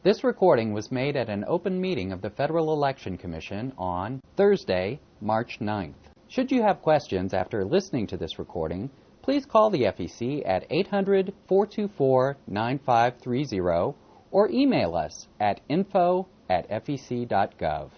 This recording was made at an open meeting of the Federal Election Commission on Thursday, March 9th. Should you have questions after listening to this recording, please call the FEC at 800-424-9530 or email us at info@fec.gov.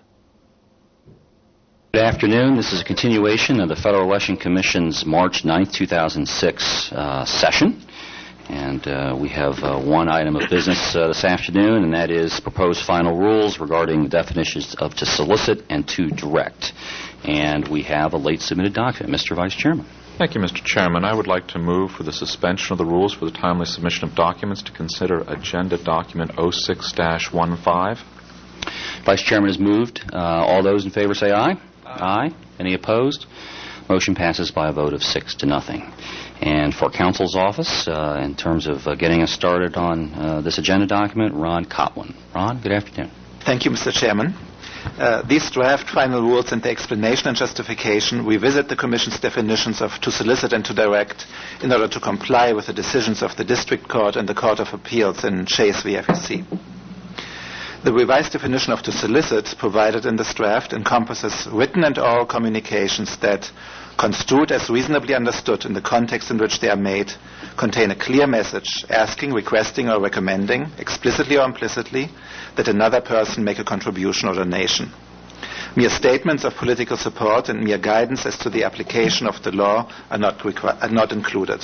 Good afternoon. This is a continuation of the Federal Election Commission's March 9th, 2006 session. And we have one item of business this afternoon, and that is proposed final rules regarding the definitions of to solicit and to direct. And we have a late submitted document. Mr. Vice Chairman. Thank you, Mr. Chairman. I would like to move for the suspension of the rules for the timely submission of documents to consider Agenda Document 06-15. Vice Chairman has moved. All those in favor say aye. Aye. Any opposed? Motion passes by a vote of 6-0. And for Counsel's Office, in terms of getting us started on this agenda document, Ron Cotwin. Ron, good afternoon. Thank you, Mr. Chairman. These draft final rules and the explanation and justification revisit the Commission's definitions of to solicit and to direct in order to comply with the decisions of the District Court and the Court of Appeals in Chase v. FEC. The revised definition of to solicit provided in this draft encompasses written and oral communications that, construed as reasonably understood in the context in which they are made, contain a clear message asking, requesting, or recommending, explicitly or implicitly, that another person make a contribution or donation. Mere statements of political support and mere guidance as to the application of the law are not included.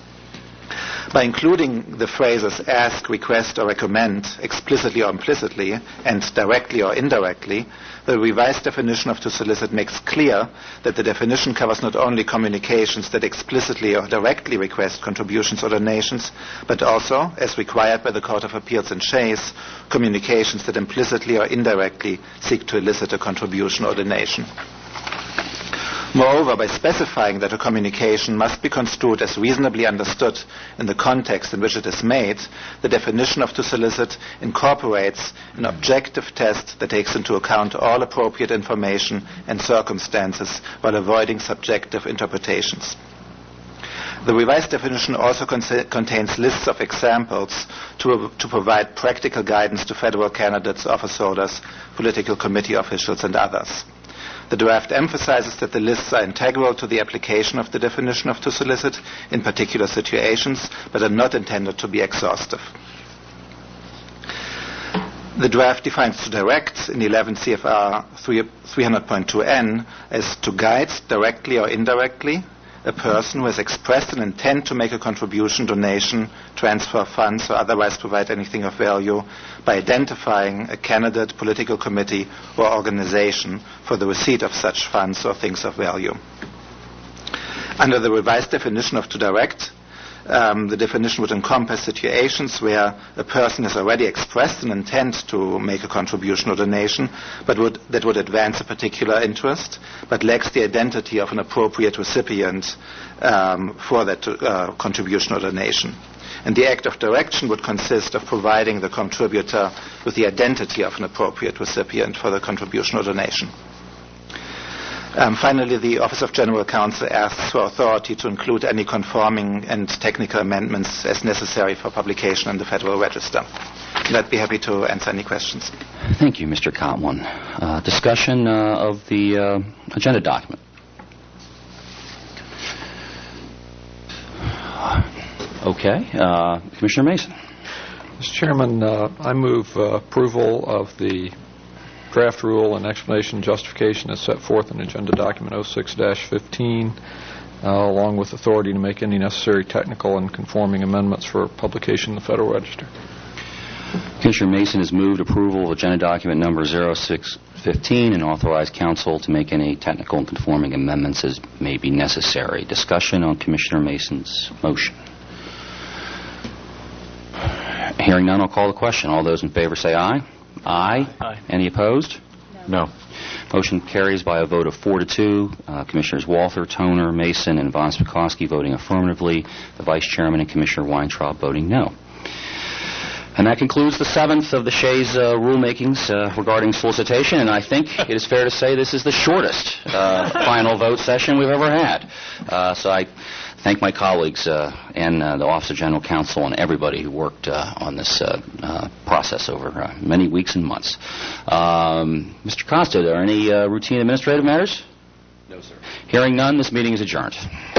By including the phrases ask, request, or recommend explicitly or implicitly and directly or indirectly, the revised definition of to solicit makes clear that the definition covers not only communications that explicitly or directly request contributions or donations, but also, as required by the Court of Appeals in Chase, communications that implicitly or indirectly seek to elicit a contribution or donation. Moreover, by specifying that a communication must be construed as reasonably understood in the context in which it is made, the definition of to solicit incorporates an objective test that takes into account all appropriate information and circumstances while avoiding subjective interpretations. The revised definition also contains lists of examples to provide practical guidance to federal candidates, office holders, political committee officials, and others. The draft emphasizes that the lists are integral to the application of the definition of to solicit in particular situations, but are not intended to be exhaustive. The draft defines to direct in 11 CFR 300.2N as to guide directly or indirectly a person who has expressed an intent to make a contribution, donation, transfer funds, or otherwise provide anything of value by identifying a candidate, political committee, or organization for the receipt of such funds or things of value. Under the revised definition of to direct, the definition would encompass situations where a person has already expressed an intent to make a contribution or donation, but that would advance a particular interest, but lacks the identity of an appropriate recipient for that contribution or donation. And the act of direction would consist of providing the contributor with the identity of an appropriate recipient for the contribution or donation. Finally, the Office of General Counsel asks for authority to include any conforming and technical amendments as necessary for publication in the Federal Register. And I'd be happy to answer any questions. Thank you, Mr. Cotwin. Discussion of the agenda document. Okay. Commissioner Mason. Mr. Chairman, I move approval of the draft rule and explanation and justification as set forth in Agenda Document 06-15, along with authority to make any necessary technical and conforming amendments for publication in the Federal Register. Commissioner Mason has moved approval of Agenda Document number 06-15 and authorized counsel to make any technical and conforming amendments as may be necessary. Discussion on Commissioner Mason's motion. Hearing none, I'll call the question. All those in favor say aye. Aye. Aye. Any opposed? No. Motion carries by a vote of 4-2. Commissioners Walther, Toner, Mason, and Von Spakovsky voting affirmatively. The Vice Chairman and Commissioner Weintraub voting no. And that concludes the seventh of the Shays rulemakings regarding solicitation, and I think it is fair to say this is the shortest final vote session we've ever had. So I thank my colleagues and the Office of General Counsel and everybody who worked on this process over many weeks and months. Mr. Costa, are there any routine administrative matters? No, sir. Hearing none, this meeting is adjourned.